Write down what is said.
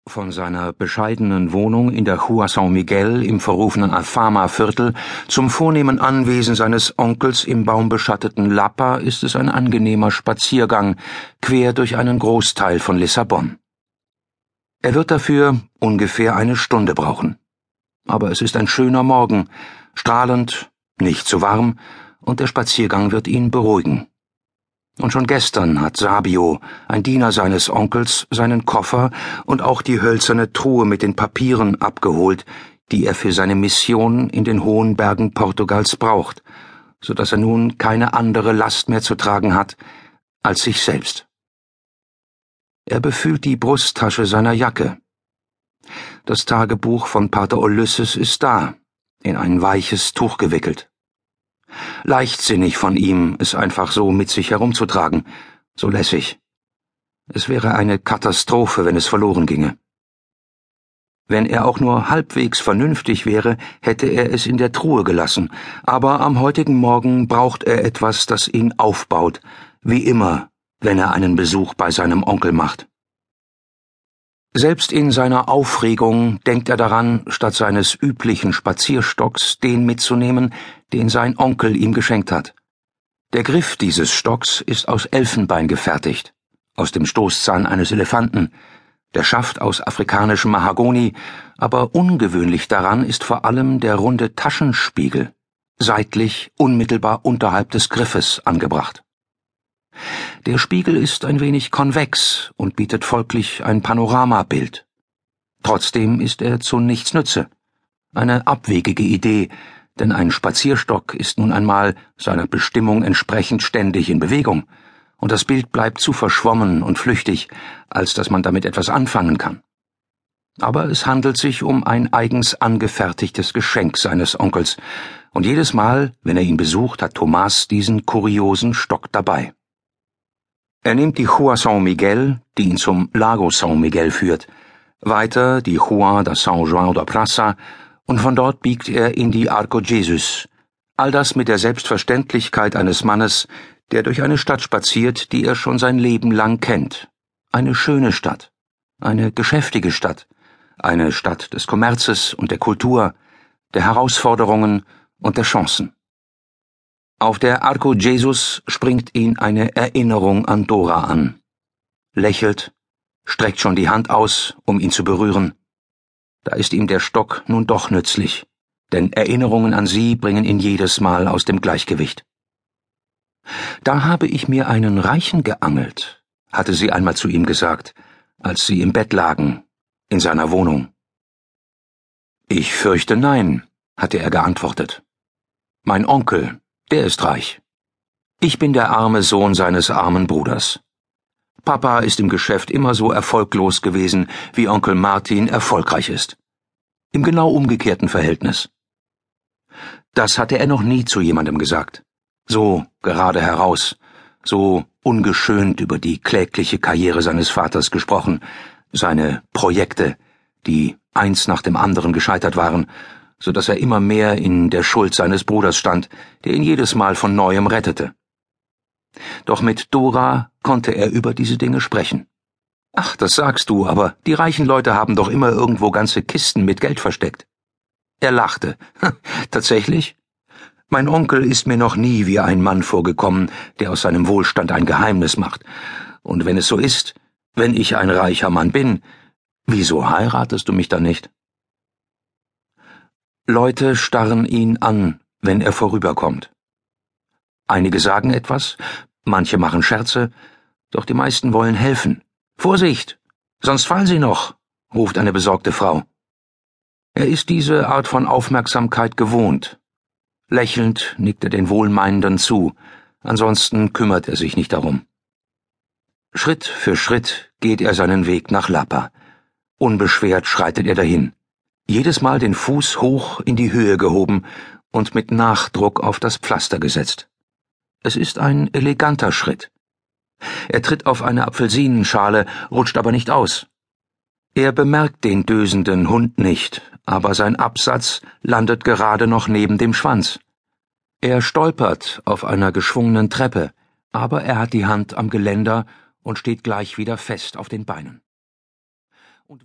Von seiner bescheidenen Wohnung in der Rua São Miguel im verrufenen Alfama-Viertel zum vornehmen Anwesen seines Onkels im baumbeschatteten Lapa ist es ein angenehmer Spaziergang quer durch einen Großteil von Lissabon. Er wird dafür ungefähr eine Stunde brauchen. Aber es ist ein schöner Morgen, strahlend, nicht zu warm, und der Spaziergang wird ihn beruhigen. Und schon gestern hat Sabio, ein Diener seines Onkels, seinen Koffer und auch die hölzerne Truhe mit den Papieren abgeholt, die er für seine Mission in den hohen Bergen Portugals braucht, so dass er nun keine andere Last mehr zu tragen hat als sich selbst. Er befühlt die Brusttasche seiner Jacke. Das Tagebuch von Pater Ulysses ist da, in ein weiches Tuch gewickelt. Leichtsinnig von ihm, es einfach so mit sich herumzutragen, so lässig. Es wäre eine Katastrophe, wenn es verloren ginge. Wenn er auch nur halbwegs vernünftig wäre, hätte er es in der Truhe gelassen, aber am heutigen Morgen braucht er etwas, das ihn aufbaut, wie immer, wenn er einen Besuch bei seinem Onkel macht. Selbst in seiner Aufregung denkt er daran, statt seines üblichen Spazierstocks den mitzunehmen, den sein Onkel ihm geschenkt hat. Der Griff dieses Stocks ist aus Elfenbein gefertigt, aus dem Stoßzahn eines Elefanten, der Schaft aus afrikanischem Mahagoni, aber ungewöhnlich daran ist vor allem der runde Taschenspiegel, seitlich unmittelbar unterhalb des Griffes angebracht. Der Spiegel ist ein wenig konvex und bietet folglich ein Panoramabild. Trotzdem ist er zu nichts Nütze. Eine abwegige Idee, denn ein Spazierstock ist nun einmal seiner Bestimmung entsprechend ständig in Bewegung, und das Bild bleibt zu verschwommen und flüchtig, als dass man damit etwas anfangen kann. Aber es handelt sich um ein eigens angefertigtes Geschenk seines Onkels, und jedes Mal, wenn er ihn besucht, hat Tomás diesen kuriosen Stock dabei. Er nimmt die Rua São Miguel, die ihn zum Lago São Miguel führt, weiter die Rua da São João da Praça, und von dort biegt er in die Arco Jesus, all das mit der Selbstverständlichkeit eines Mannes, der durch eine Stadt spaziert, die er schon sein Leben lang kennt. Eine schöne Stadt, eine geschäftige Stadt, eine Stadt des Kommerzes und der Kultur, der Herausforderungen und der Chancen. Auf der Arco Jesus springt ihn eine Erinnerung an Dora an. Lächelt, streckt schon die Hand aus, um ihn zu berühren. Da ist ihm der Stock nun doch nützlich, denn Erinnerungen an sie bringen ihn jedes Mal aus dem Gleichgewicht. Da habe ich mir einen Reichen geangelt, hatte sie einmal zu ihm gesagt, als sie im Bett lagen, in seiner Wohnung. Ich fürchte nein, hatte er geantwortet. Mein Onkel, der ist reich. Ich bin der arme Sohn seines armen Bruders. Papa ist im Geschäft immer so erfolglos gewesen, wie Onkel Martin erfolgreich ist. Im genau umgekehrten Verhältnis. Das hatte er noch nie zu jemandem gesagt. So gerade heraus, so ungeschönt über die klägliche Karriere seines Vaters gesprochen, seine Projekte, die eins nach dem anderen gescheitert waren, so dass er immer mehr in der Schuld seines Bruders stand, der ihn jedes Mal von Neuem rettete. Doch mit Dora konnte er über diese Dinge sprechen. Ach, das sagst du, aber die reichen Leute haben doch immer irgendwo ganze Kisten mit Geld versteckt. Er lachte. Tatsächlich? Mein Onkel ist mir noch nie wie ein Mann vorgekommen, der aus seinem Wohlstand ein Geheimnis macht. Und wenn es so ist, wenn ich ein reicher Mann bin, wieso heiratest du mich dann nicht? Leute starren ihn an, wenn er vorüberkommt. Einige sagen etwas, manche machen Scherze, doch die meisten wollen helfen. Vorsicht, sonst fallen sie noch, ruft eine besorgte Frau. Er ist diese Art von Aufmerksamkeit gewohnt. Lächelnd nickt er den Wohlmeinenden zu, ansonsten kümmert er sich nicht darum. Schritt für Schritt geht er seinen Weg nach Lapa. Unbeschwert schreitet er dahin. Jedes Mal den Fuß hoch in die Höhe gehoben und mit Nachdruck auf das Pflaster gesetzt. Es ist ein eleganter Schritt. Er tritt auf eine Apfelsinenschale, rutscht aber nicht aus. Er bemerkt den dösenden Hund nicht, aber sein Absatz landet gerade noch neben dem Schwanz. Er stolpert auf einer geschwungenen Treppe, aber er hat die Hand am Geländer und steht gleich wieder fest auf den Beinen.